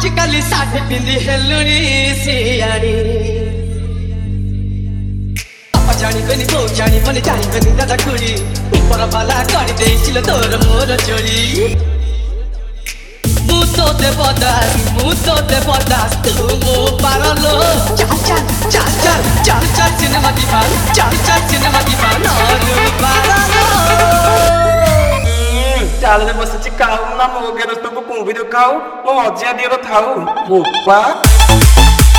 आजिकल साढ़े पिंदी हेलुनी सियानी बापा जानी बनी बो जानी बनी दादा खुड़ी ऊपर वाला कर देइछिल तोर मोर जोड़ी मुतो देवदास तू मो पारलो चल सिनेमा दीवान चल सिनेमा दीवान और पारलो चाल रे बस चिकाऊ ना मोगे तो को भी दिखाऊ मो अजिया दियो थाऊ बोपा